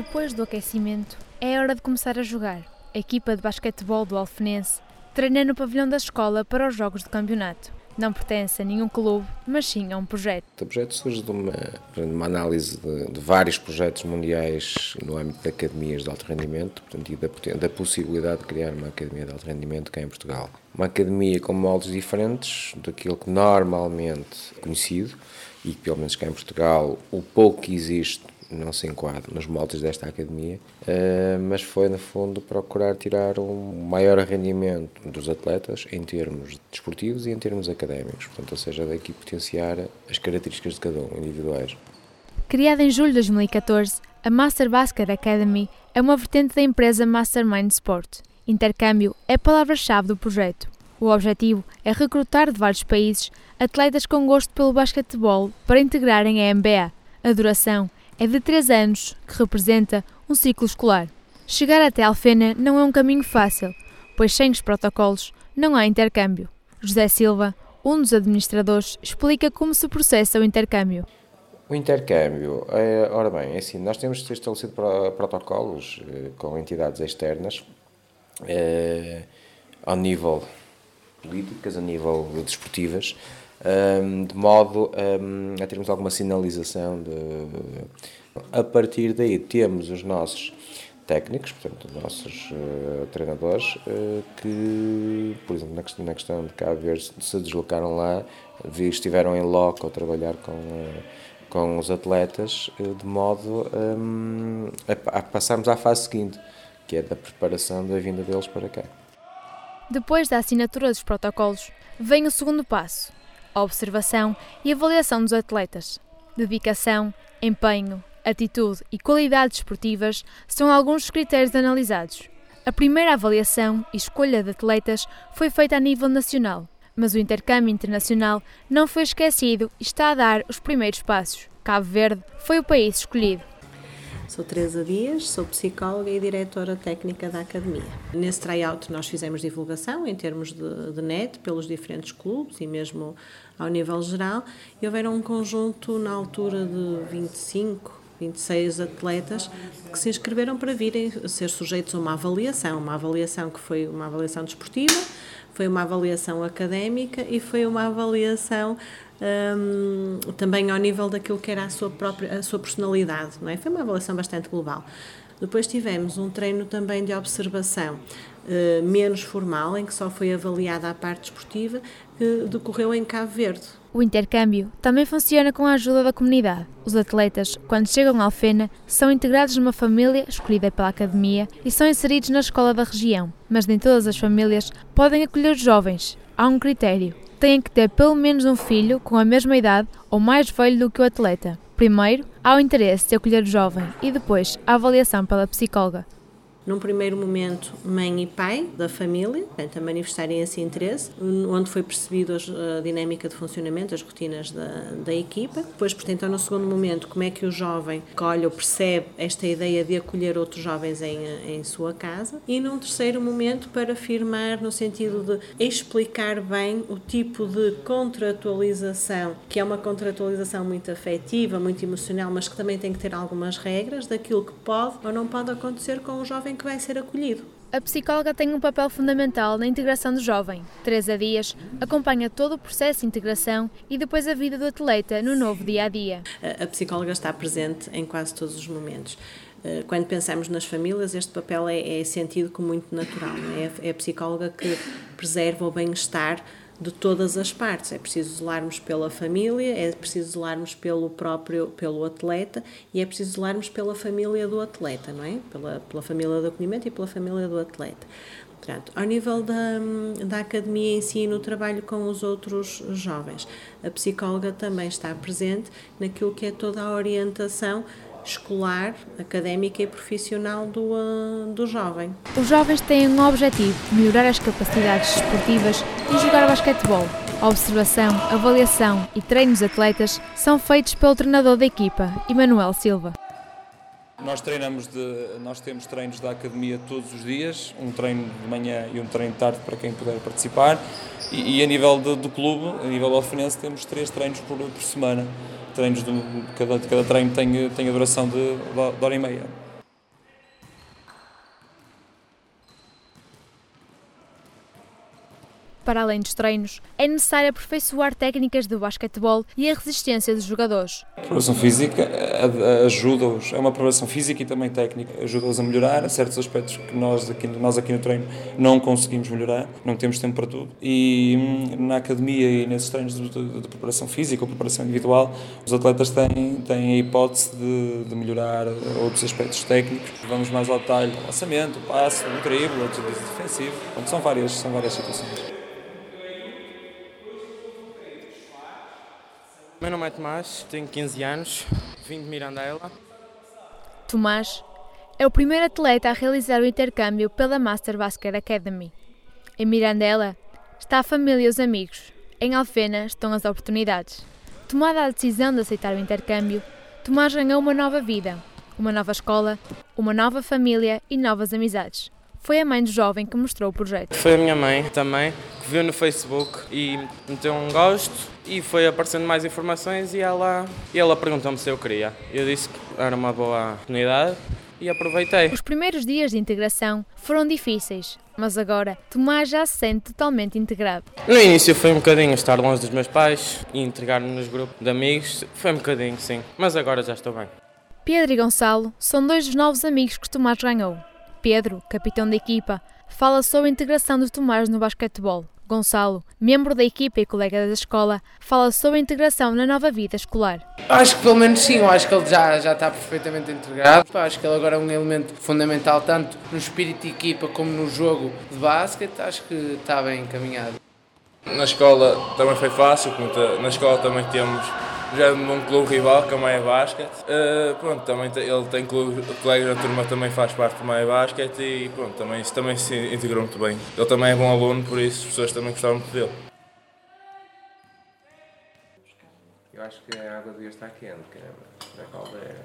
Depois do aquecimento, é hora de começar a jogar. A equipa de basquetebol do Alfenense treina no pavilhão da escola para os jogos de campeonato. Não pertence a nenhum clube, mas sim a um projeto. O projeto surge de uma análise de vários projetos mundiais no âmbito de academias de alto rendimento, portanto, e da possibilidade de criar uma academia de alto rendimento cá em Portugal. Uma academia com moldes diferentes daquilo que normalmente é conhecido e que, pelo menos cá em Portugal, o pouco que existe não se enquadra nos moldes desta academia, mas foi, no fundo, procurar tirar um maior rendimento dos atletas em termos desportivos e em termos académicos, portanto, ou seja, daqui potenciar as características de cada um, individuais. Criada em julho de 2014, a Master Basket Academy é uma vertente da empresa Mastermind Sport. Intercâmbio é a palavra-chave do projeto. O objetivo é recrutar de vários países atletas com gosto pelo basquetebol para integrarem a NBA. A duração é de 3 anos, que representa um ciclo escolar. Chegar até Alfena não é um caminho fácil, pois sem os protocolos não há intercâmbio. José Silva, um dos administradores, explica como se processa o intercâmbio. O intercâmbio, ora bem, é assim, nós temos estabelecido protocolos com entidades externas, ao nível políticas, a nível desportivas, de modo a termos alguma sinalização. A partir daí temos os nossos técnicos, portanto os nossos treinadores, que, por exemplo, na questão de Cabo Verde, se deslocaram lá, estiveram em loco a trabalhar com os atletas, de modo a passarmos à fase seguinte, que é da preparação da vinda deles para cá. Depois da assinatura dos protocolos, vem o segundo passo, a observação e avaliação dos atletas. Dedicação, empenho, atitude e qualidades esportivas são alguns dos critérios analisados. A primeira avaliação e escolha de atletas foi feita a nível nacional, mas o intercâmbio internacional não foi esquecido e está a dar os primeiros passos. Cabo Verde foi o país escolhido. Sou Teresa Dias, sou psicóloga e diretora técnica da Academia. Nesse tryout nós fizemos divulgação em termos de net pelos diferentes clubes e mesmo ao nível geral. E houveram um conjunto na altura de 26 atletas que se inscreveram para virem ser sujeitos a uma avaliação que foi uma avaliação desportiva, foi uma avaliação académica e foi uma avaliação também ao nível daquilo que era a sua personalidade, não é? Foi uma avaliação bastante global. Depois tivemos um treino também de observação menos formal, em que só foi avaliada a parte desportiva, que decorreu em Cabo Verde. O intercâmbio também funciona com a ajuda da comunidade. Os atletas, quando chegam a Alfena, são integrados numa família escolhida pela Academia e são inseridos na escola da região. Mas nem todas as famílias podem acolher os jovens. Há um critério. Têm que ter pelo menos um filho com a mesma idade ou mais velho do que o atleta. Primeiro, há o interesse de acolher o jovem e depois a avaliação pela psicóloga. Num primeiro momento, mãe e pai da família, portanto, a manifestarem esse interesse, onde foi percebido a dinâmica de funcionamento, as rotinas da equipa. Depois, portanto, no segundo momento, como é que o jovem colhe ou percebe esta ideia de acolher outros jovens em sua casa. E num terceiro momento, para firmar no sentido de explicar bem o tipo de contratualização, que é uma contratualização muito afetiva, muito emocional, mas que também tem que ter algumas regras daquilo que pode ou não pode acontecer com o jovem que vai ser acolhido. A psicóloga tem um papel fundamental na integração do jovem. Teresa Dias acompanha todo o processo de integração e depois a vida do atleta no novo dia-a-dia. A psicóloga está presente em quase todos os momentos. Quando pensamos nas famílias, este papel é sentido como muito natural. Não é? É a psicóloga que preserva o bem-estar de todas as partes. É preciso zelarmos pela família, é preciso zelarmos pelo atleta e é preciso zelarmos pela família do atleta, não é? Pela família do acolhimento e pela família do atleta. Portanto, ao nível da academia em si, no trabalho com os outros jovens, a psicóloga também está presente naquilo que é toda a orientação escolar, académica e profissional do jovem. Os jovens têm um objetivo: melhorar as capacidades desportivas e jogar basquetebol. A observação, avaliação e treinos atletas são feitos pelo treinador da equipa, Emanuel Silva. Nós temos treinos da academia todos os dias, um treino de manhã e um treino de tarde para quem puder participar. E a nível do clube, a nível alfenense, temos 3 treinos por semana. Treinos cada treino tem a duração de hora e meia. para além dos treinos, é necessário aperfeiçoar técnicas de basquetebol e a resistência dos jogadores. A preparação física ajuda-os, é uma preparação física e também técnica, ajuda-os a melhorar certos aspectos que nós aqui no treino não conseguimos melhorar, não temos tempo para tudo. E na academia e nesses treinos de preparação física ou preparação individual, os atletas têm a hipótese de melhorar outros aspectos técnicos. Vamos mais ao detalhe, o lançamento, o passe, o drible, o defensivo. São várias situações. Meu nome é Tomás, tenho 15 anos, vim de Mirandela. Tomás é o primeiro atleta a realizar o intercâmbio pela Master Basket Academy. Em Mirandela está a família e os amigos. Em Alfena estão as oportunidades. Tomada a decisão de aceitar o intercâmbio, Tomás ganhou uma nova vida, uma nova escola, uma nova família e novas amizades. Foi a mãe do jovem que mostrou o projeto. Foi a minha mãe também, que viu no Facebook e meteu um gosto e foi aparecendo mais informações e ela perguntou-me se eu queria. Eu disse que era uma boa oportunidade e aproveitei. Os primeiros dias de integração foram difíceis, mas agora Tomás já se sente totalmente integrado. No início foi um bocadinho estar longe dos meus pais e integrar-me nos grupos de amigos, foi um bocadinho sim, mas agora já estou bem. Pedro e Gonçalo são dois dos novos amigos que Tomás ganhou. Pedro, capitão da equipa, fala sobre a integração de Tomás no basquetebol. Gonçalo, membro da equipa e colega da escola, fala sobre a integração na nova vida escolar. Acho que pelo menos sim, eu acho que ele já está perfeitamente integrado. Acho que ele agora é um elemento fundamental tanto no espírito de equipa como no jogo de basquete. Acho que está bem encaminhado. Na escola também foi fácil, na escola também temos já num clube rival, que é o Maia Basket. Também ele tem colegas da turma, também faz parte do Maia Basket e isso também se integrou muito bem. Ele também é bom aluno, por isso as pessoas também gostaram muito dele. Eu acho que a água devia estar quente, na caldeira.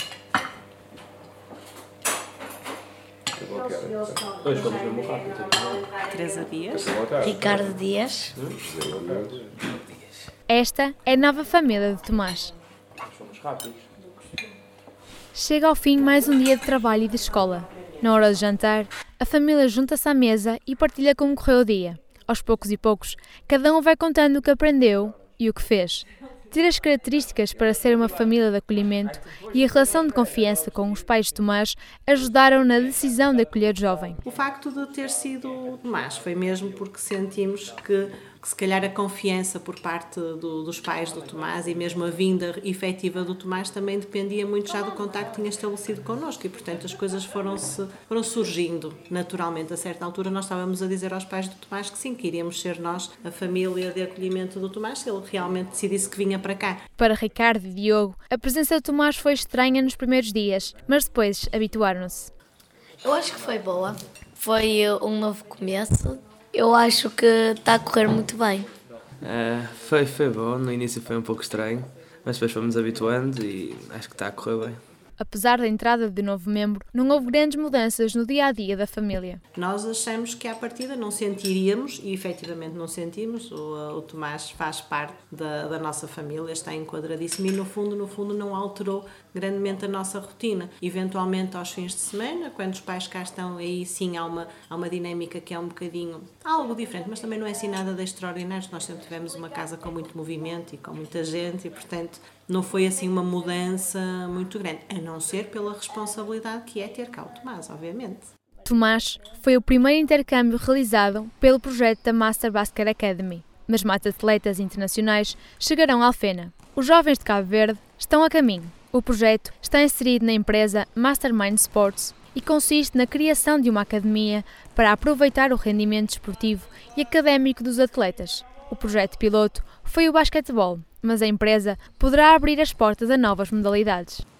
Hoje vamos ver muito rápido. Teresa Dias. Ricardo Dias. Esta é a nova família de Tomás. Somos rápidos. Chega ao fim mais um dia de trabalho e de escola. Na hora de jantar, a família junta-se à mesa e partilha como correu o dia. Aos poucos e poucos, cada um vai contando o que aprendeu e o que fez. Ter as características para ser uma família de acolhimento e a relação de confiança com os pais de Tomás ajudaram na decisão de acolher o jovem. O facto de ter sido o Tomás foi mesmo porque sentimos que se calhar a confiança por parte dos pais do Tomás e mesmo a vinda efetiva do Tomás também dependia muito já do contacto que tinha estabelecido connosco e, portanto, as coisas foram surgindo naturalmente. A certa altura nós estávamos a dizer aos pais do Tomás que sim, que iríamos ser nós a família de acolhimento do Tomás, se ele realmente decidisse que vinha para cá. Para Ricardo e Diogo, a presença de Tomás foi estranha nos primeiros dias, mas depois habituaram-se. Eu acho que foi boa. Foi um novo começo. Eu acho que está a correr muito bem. Foi bom, no início foi um pouco estranho, mas depois fomos habituando e acho que está a correr bem. Apesar da entrada de novo membro, não houve grandes mudanças no dia-a-dia da família. Nós achamos que à partida não sentiríamos, e efetivamente não sentimos, o Tomás faz parte da nossa família, está enquadradíssimo e no fundo não alterou grandemente a nossa rotina. Eventualmente aos fins de semana, quando os pais cá estão, aí sim há uma dinâmica que é um bocadinho algo diferente, mas também não é assim nada de extraordinário. Nós sempre tivemos uma casa com muito movimento e com muita gente e, portanto, não foi assim uma mudança muito grande, a não ser pela responsabilidade que é ter cá o Tomás, obviamente. Tomás foi o primeiro intercâmbio realizado pelo projeto da Master Basket Academy, mas mais atletas internacionais chegarão a Alfena. Os jovens de Cabo Verde estão a caminho. O projeto está inserido na empresa Mastermind Sports e consiste na criação de uma academia para aproveitar o rendimento desportivo e académico dos atletas. O projeto piloto foi o basquetebol, mas a empresa poderá abrir as portas a novas modalidades.